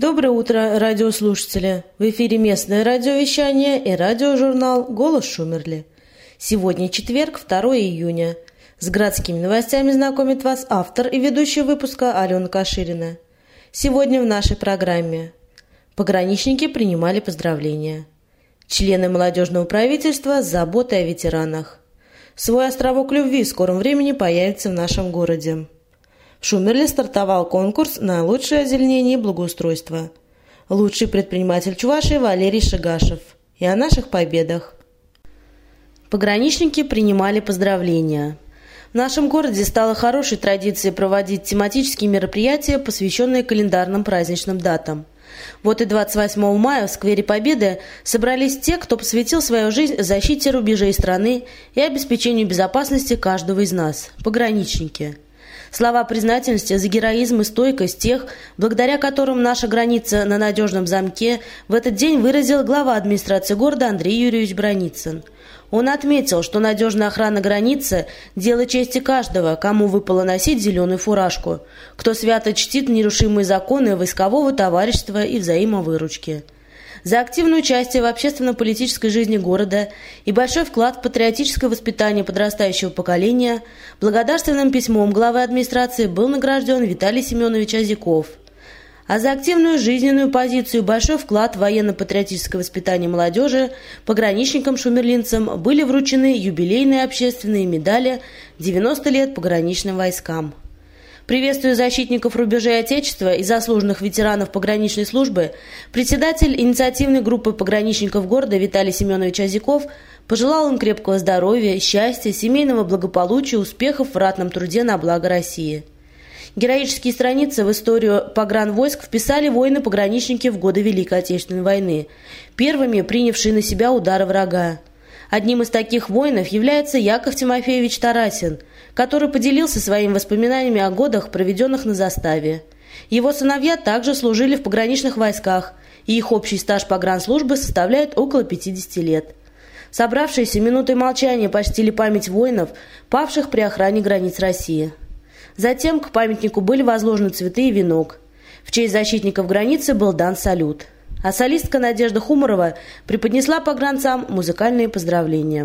Доброе утро, радиослушатели! В эфире местное радиовещание и радиожурнал «Голос Шумерли». Сегодня четверг, 2 июня. С городскими новостями знакомит вас автор и ведущий выпуска Алена Каширина. Сегодня в нашей программе. Пограничники принимали поздравления. Члены молодежного правительства с заботой о ветеранах. Свой островок любви в скором времени появится в нашем городе. В Шумерле стартовал конкурс на лучшее озеленение и благоустройство. Лучший предприниматель Чувашии Валерий Шигашев. И о наших победах. Пограничники принимали поздравления. В нашем городе стало хорошей традицией проводить тематические мероприятия, посвященные календарным праздничным датам. Вот и 28 мая в Сквере Победы собрались те, кто посвятил свою жизнь защите рубежей страны и обеспечению безопасности каждого из нас – пограничники. Слова признательности за героизм и стойкость тех, благодаря которым наша граница на надежном замке, в этот день выразил глава администрации города Андрей Юрьевич Браницын. Он отметил, что надежная охрана границы – дело чести каждого, кому выпало носить зеленую фуражку, кто свято чтит нерушимые законы войскового товарищества и взаимовыручки. За активное участие в общественно-политической жизни города и большой вклад в патриотическое воспитание подрастающего поколения благодарственным письмом главы администрации был награжден Виталий Семенович Азиков. А за активную жизненную позицию и большой вклад в военно-патриотическое воспитание молодежи пограничникам-шумерлинцам были вручены юбилейные общественные медали «90 лет пограничным войскам». Приветствуя защитников рубежей Отечества и заслуженных ветеранов пограничной службы, председатель инициативной группы пограничников города Виталий Семенович Азиков пожелал им крепкого здоровья, счастья, семейного благополучия, успехов в ратном труде на благо России. Героические страницы в историю погранвойск вписали воины-пограничники в годы Великой Отечественной войны, первыми принявшие на себя удары врага. Одним из таких воинов является Яков Тимофеевич Тарасин, который поделился своими воспоминаниями о годах, проведенных на заставе. Его сыновья также служили в пограничных войсках, и их общий стаж погранслужбы составляет около 50 лет. Собравшиеся минутой молчания почтили память воинов, павших при охране границ России. Затем к памятнику были возложены цветы и венок. В честь защитников границы был дан салют. А солистка Надежда Хумарова преподнесла погранцам музыкальные поздравления.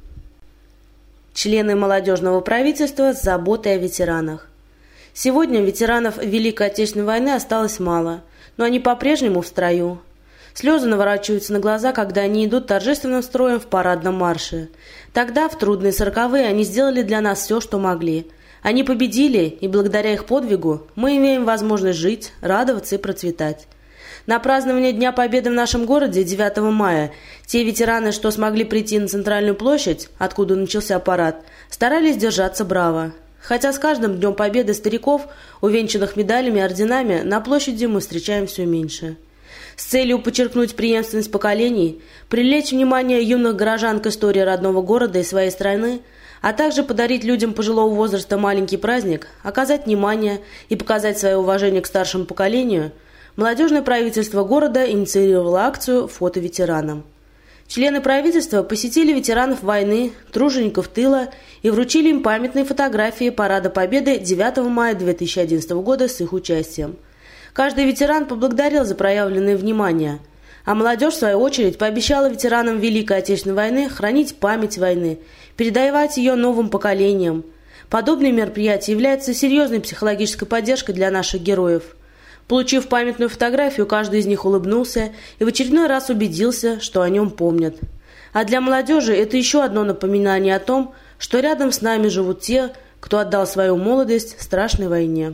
Члены молодежного правительства с заботой о ветеранах. Сегодня ветеранов Великой Отечественной войны осталось мало, но они по-прежнему в строю. Слезы наворачиваются на глаза, когда они идут торжественным строем в парадном марше. Тогда, в трудные 40-е, они сделали для нас все, что могли. Они победили, и благодаря их подвигу мы имеем возможность жить, радоваться и процветать. На празднование Дня Победы в нашем городе 9 мая те ветераны, что смогли прийти на Центральную площадь, откуда начался парад, старались держаться браво. Хотя с каждым Днем Победы стариков, увенчанных медалями и орденами, на площади мы встречаем все меньше. С целью подчеркнуть преемственность поколений, привлечь внимание юных горожан к истории родного города и своей страны, а также подарить людям пожилого возраста маленький праздник, оказать внимание и показать свое уважение к старшему поколению, молодежное правительство города инициировало акцию «Фото ветеранам». Члены правительства посетили ветеранов войны, тружеников тыла и вручили им памятные фотографии Парада Победы 9 мая 2011 года с их участием. Каждый ветеран поблагодарил за проявленное внимание, а молодежь, в свою очередь, пообещала ветеранам Великой Отечественной войны хранить память войны, передавать ее новым поколениям. Подобные мероприятия являются серьезной психологической поддержкой для наших героев. Получив памятную фотографию, каждый из них улыбнулся и в очередной раз убедился, что о нем помнят. А для молодежи это еще одно напоминание о том, что рядом с нами живут те, кто отдал свою молодость страшной войне.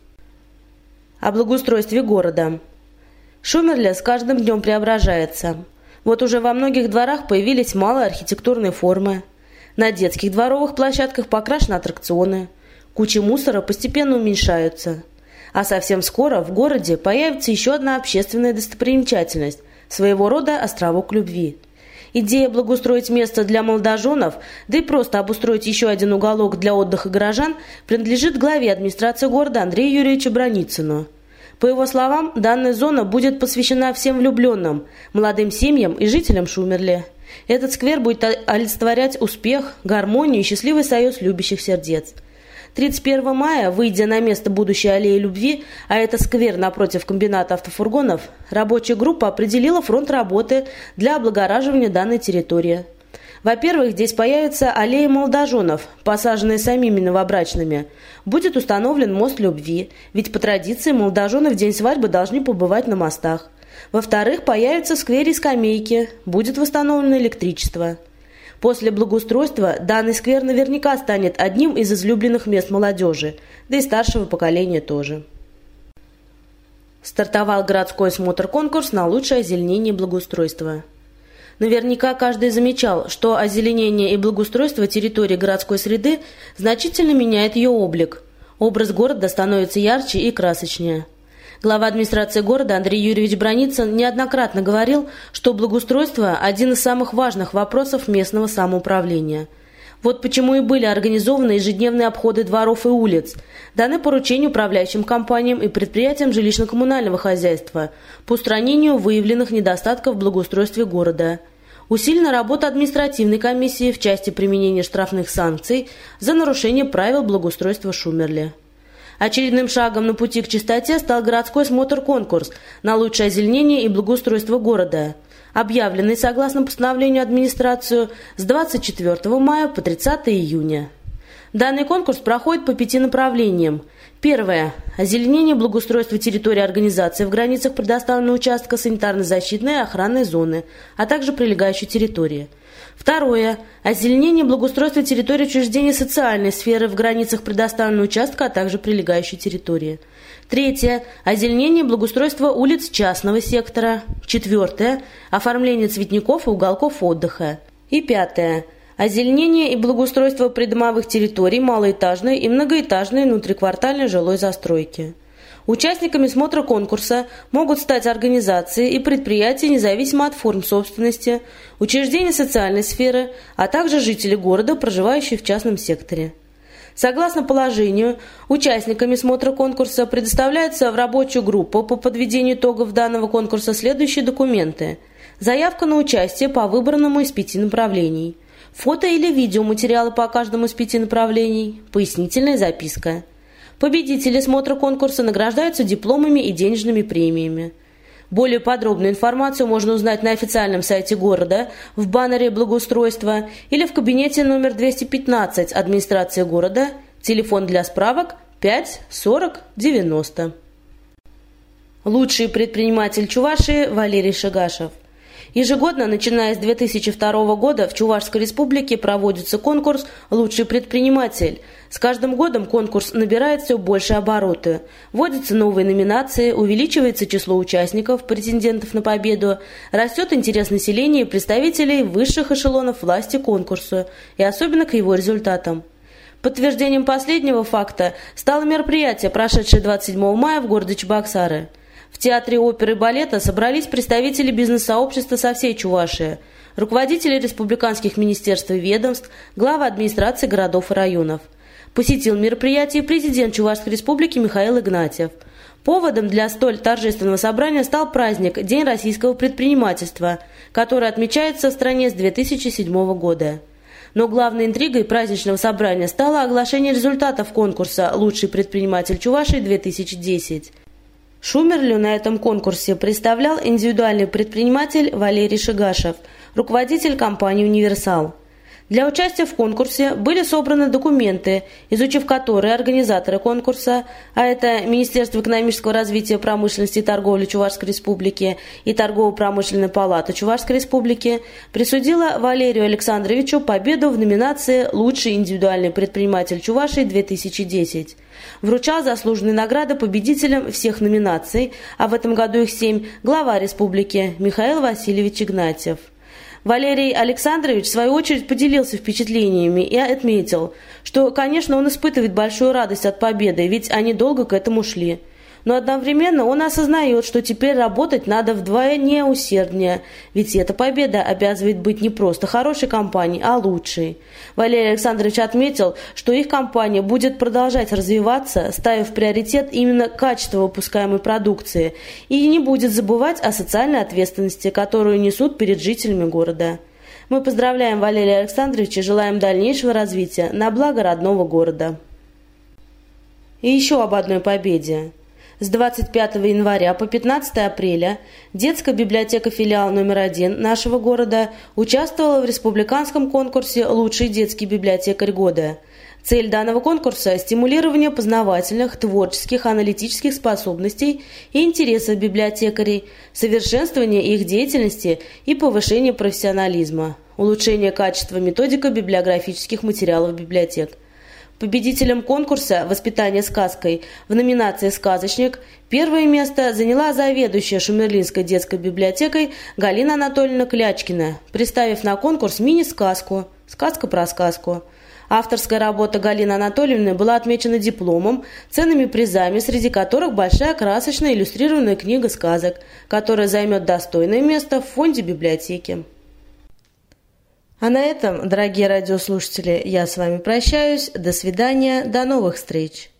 О благоустройстве города. Шумерле с каждым днем преображается. Вот уже во многих дворах появились малые архитектурные формы. На детских дворовых площадках покрашены аттракционы. Кучи мусора постепенно уменьшаются. А совсем скоро в городе появится еще одна общественная достопримечательность – своего рода островок любви. Идея благоустроить место для молодоженов, да и просто обустроить еще один уголок для отдыха горожан принадлежит главе администрации города Андрею Юрьевичу Браницыну. По его словам, данная зона будет посвящена всем влюбленным, молодым семьям и жителям Шумерли. Этот сквер будет олицетворять успех, гармонию и счастливый союз любящих сердец. 31 мая, выйдя на место будущей аллеи Любви, а это сквер напротив комбината автофургонов, рабочая группа определила фронт работы для облагораживания данной территории. Во-первых, здесь появится аллея молодоженов, посаженная самими новобрачными. Будет установлен мост любви, ведь по традиции молодожены в день свадьбы должны побывать на мостах. Во-вторых, появятся в сквере скамейки, будет восстановлено электричество. После благоустройства данный сквер наверняка станет одним из излюбленных мест молодежи, да и старшего поколения тоже. Стартовал городской смотр-конкурс на лучшее озеленение и благоустройство. Наверняка каждый замечал, что озеленение и благоустройство территории городской среды значительно меняет ее облик. Образ города становится ярче и красочнее. Глава администрации города Андрей Юрьевич Браницын неоднократно говорил, что благоустройство – один из самых важных вопросов местного самоуправления. Вот почему и были организованы ежедневные обходы дворов и улиц, даны поручения управляющим компаниям и предприятиям жилищно-коммунального хозяйства по устранению выявленных недостатков в благоустройстве города. Усилена работа административной комиссии в части применения штрафных санкций за нарушение правил благоустройства Шумерли. Очередным шагом на пути к чистоте стал городской смотр-конкурс на лучшее озеленение и благоустройство города, объявленный согласно постановлению администрации с 24 мая по 30 июня. Данный конкурс проходит по 5 направлениям. Первое – озеленение и благоустройство территории организации в границах предоставленного участка санитарно-защитной и охранной зоны, а также прилегающей территории. Второе – озеленение и благоустройство территории учреждений социальной сферы в границах предоставленного участка, а также прилегающей территории. Третье – озеленение и благоустройство улиц частного сектора. Четвертое – оформление цветников и уголков отдыха. И пятое – озеленение и благоустройство придомовых территорий малоэтажной и многоэтажной внутриквартальной жилой застройки. Участниками смотра конкурса могут стать организации и предприятия, независимо от форм собственности, учреждения социальной сферы, а также жители города, проживающие в частном секторе. Согласно положению, участниками смотра конкурса предоставляются в рабочую группу по подведению итогов данного конкурса следующие документы. Заявка на участие по выбранному из 5 направлений. Фото или видеоматериалы по каждому из 5 направлений. Пояснительная записка. Победители смотра конкурса награждаются дипломами и денежными премиями. Более подробную информацию можно узнать на официальном сайте города, в баннере благоустройства или в кабинете номер 215 администрации города, телефон для справок 5 40 90. Лучший предприниматель Чувашии Валерий Шигашев. Ежегодно, начиная с 2002 года, в Чувашской республике проводится конкурс «Лучший предприниматель». С каждым годом конкурс набирает все больше обороты. Вводятся новые номинации, увеличивается число участников, претендентов на победу, растет интерес населения и представителей высших эшелонов власти к конкурсу, и особенно к его результатам. Подтверждением последнего факта стало мероприятие, прошедшее 27 мая в городе Чебоксары. В Театре оперы и балета собрались представители бизнес-сообщества со всей Чувашии, руководители республиканских министерств и ведомств, главы администрации городов и районов. Посетил мероприятие президент Чувашской республики Михаил Игнатьев. Поводом для столь торжественного собрания стал праздник День российского предпринимательства, который отмечается в стране с 2007 года. Но главной интригой праздничного собрания стало оглашение результатов конкурса «Лучший предприниматель Чувашии-2010». Шумерлю на этом конкурсе представлял индивидуальный предприниматель Валерий Шигашев, руководитель компании «Универсал». Для участия в конкурсе были собраны документы, изучив которые организаторы конкурса, а это Министерство экономического развития, промышленности и торговли Чувашской республики и Торгово-промышленная палата Чувашской республики, присудила Валерию Александровичу победу в номинации «Лучший индивидуальный предприниматель Чувашии-2010». Вручал заслуженные награды победителям всех номинаций, а в этом году их 7, глава республики Михаил Васильевич Игнатьев. Валерий Александрович, в свою очередь, поделился впечатлениями и отметил, что, конечно, он испытывает большую радость от победы, ведь они долго к этому шли. Но одновременно он осознает, что теперь работать надо вдвойне усерднее, ведь эта победа обязывает быть не просто хорошей компанией, а лучшей. Валерий Александрович отметил, что их компания будет продолжать развиваться, ставив в приоритет именно качество выпускаемой продукции, и не будет забывать о социальной ответственности, которую несут перед жителями города. Мы поздравляем Валерия Александровича и желаем дальнейшего развития на благо родного города. И еще об одной победе. С 25 января по 15 апреля детская библиотека филиал номер 1 нашего города участвовала в республиканском конкурсе «Лучший детский библиотекарь года». Цель данного конкурса – стимулирование познавательных, творческих, аналитических способностей и интересов библиотекарей, совершенствование их деятельности и повышение профессионализма, улучшение качества методико-библиографических материалов библиотек. Победителем конкурса «Воспитание сказкой» в номинации «Сказочник» первое место заняла заведующая Шумерлинской детской библиотекой Галина Анатольевна Клячкина, представив на конкурс мини-сказку «Сказка про сказку». Авторская работа Галины Анатольевны была отмечена дипломом, ценными призами, среди которых большая красочная иллюстрированная книга сказок, которая займет достойное место в фонде библиотеки. А на этом, дорогие радиослушатели, я с вами прощаюсь. До свидания, до новых встреч.